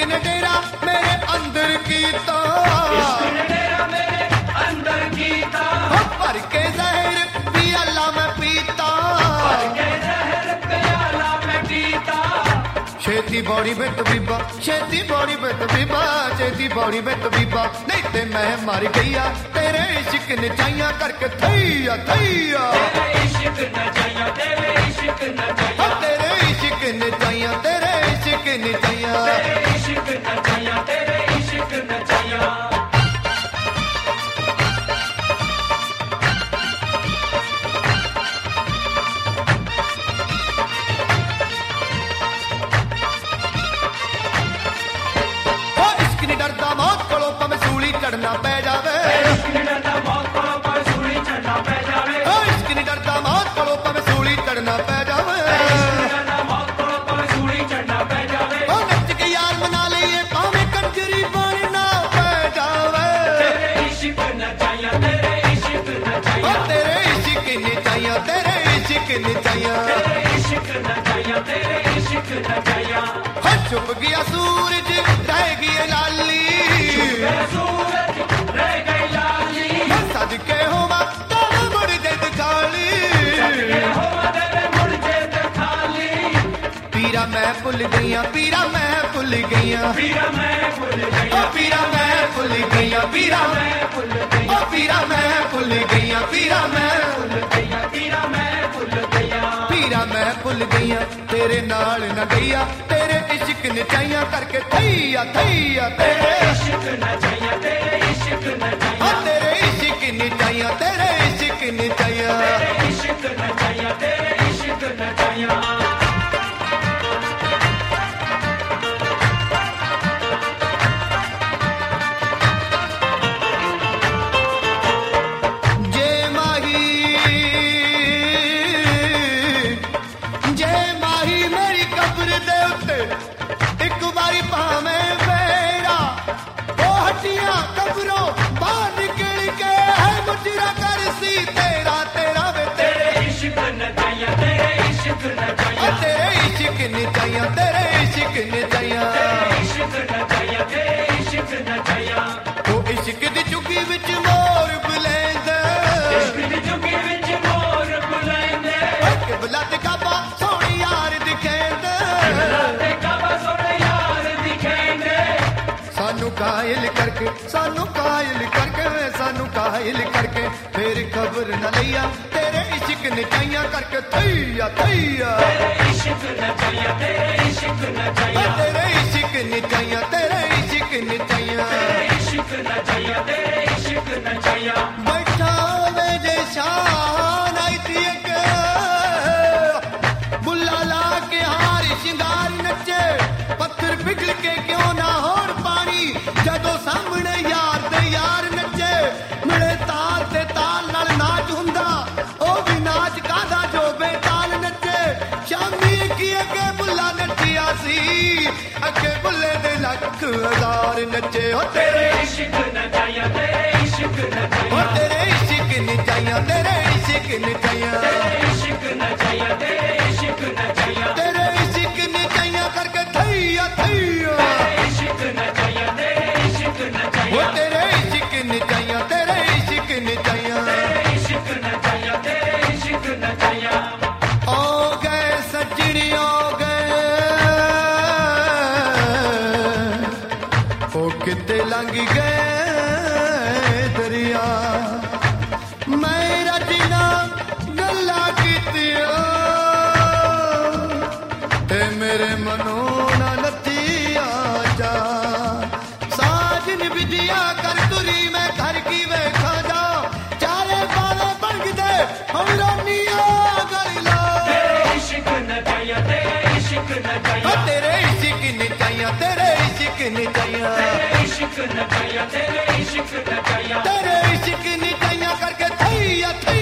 ने डेरा मेरे अंदर कीता, इश्क ने डेरा मेरे अंदर कीता, भर के जहर पियाला मैं पीता, भर के जहर पियाला मैं पीता। छेती बॉडी में तबीबा, छेती बॉडी में तबीबा, छेती बॉडी में तबीबा, नहीं ते मैं मर गईया तेरे इश्क ने चाहिया करके थैया थैया, तेरे इश्क न चाहिया, तेरे इश्क न चाहिया, तेरे इश्क ने चाहिया, तेरे इश्क ने चाहिया, तेरे इश्क न चाहिया, तेरे इश्क न चाहिया। चढ़ना पै जावे, इश्क नहीं डरता मौत कोलों पर सूली चढ़ना पै जावे, इश्क नहीं डरता मौत कोलों पर सूली चढ़ना पै जावे, इश्क नहीं डरता मौत कोलों पर सूली चढ़ना पै जावे। नच के यार मना लईए भावें कंजरी बनना पै जावे, तेरे इश्क न चाहिया, तेरे इश्क न चाहिया, तेरे इश्क ने चाहिया, तेरे इश्क ने चाहिया, तेरे इश्क न चाहिया, तेरे इश्क न चाहिया। छुप गया सूरज रह गई लाली, सूरज रह गई लाली, सदके होवा तेरे मुड़ जे दिखाली, सदके होवा तेरे मुड़ जे दिखाली। पीरा मैं भुल गईया, पीरा मैं भुल गईया, पीरा मैं भुल गईया, पीरा मैं भुल गईया, पीरा मैं भुल गईया, पीरा मैं भुल गईया, पीरा मैं भुल गईया, पीरा मैं भुल गईया, पीरा मैं भुल गईया तेरे नाल न गईया, तेरे इश्क ने चाहिया करके थैया थैया, तेरे इश्क न चाहिया, तेरे इश्क न चाहिया, तेरे इश्क ने चाहिया, तेरे इश्क ने चाहिया, तेरे इश्क न चाहिया, तेरे इश्क न चाहिया। कब्रों बाहर निकल के है मुजरा कर सी तेरा तेरा वे, तेरे इश्क न चाहिया, तेरे इश्क न चाहिया, तेरे इश्क ने चाहिया, तेरे इश्क ने चाहिया, तेरे इश्क न चाहिया, तेरे इश्क न चाहिया। वो इश्क दी चुगी विच मोर बुलंद, इश्क दी चुगी विच मोर बुलंद, किबला ते काबा सोहणी यार दिखेंद, किबला ते काबा सोहणी यार दिखेंद। सानू कायल करके, सानू कायल करके, सानू कायल करके फिर खबर न लिया, तेरे इश्क ने चाहिया करके थैया थैया, तेरे इश्क न चाहिया, तेरे इश्क न चाहिया, तेरे इश्क ने चाहिया, तेरे इश्क ने चाहिया, तेरे इश्क न चाहिया, तेरे इश्क न चाहिया। बैठा वे जे शान आई थी एक बुल्ला ला के हार शिंगार नचे, पत्थर पिघल के क्यों ना होर पानी, जदों सामने यार ते यार नचे, मिले ताल ते ताल नाल नाच हुंदा, ओ भी नाच कादा जो बेताल नचे। शामी की अगे बुल्ला नचिया सी, अगे बुल्ले दे लख हजार नचे, ओ तेरे इश्क न चाहिया, तेरे इश्क न चाहिया, तेरे इश्क ने चाहिया, तेरे इश्क ने चाहिया, तेरे इश्क न चाहिया, तेरे इश्क न चाहिया, तेरे इश्क ने चाहिया करके थैया थैया, तेरे इश्क न चाहिया, तेरे इश्क न चाहिया, तेरे इश्क ने चाहिया, तेरे इश्क ने चाहिया, तेरे इश्क न चाहिया, तेरे इश्क न चाहिया। ओ गए सजनी ओ गए, ओ किते लंघ गए दरिया, मेरा जीना गल्ला कीतिया, ते मेरे मनों ना नथिया जा, साजन विदिया कर तुरी मैं घर की वेखा जा, चारे पाले बंग दे हम रोनिया गलिला, तेरे इश्क न चाहिया, तेरे इश्क न चाहिया, तेरे इश्क ने चाहिया, तेरे इश्क ने चाहिया, तेरे इश्क न चाहिया, तेरे इश्क न चाहिया, तेरे इश्क ने चाहिया करके थैया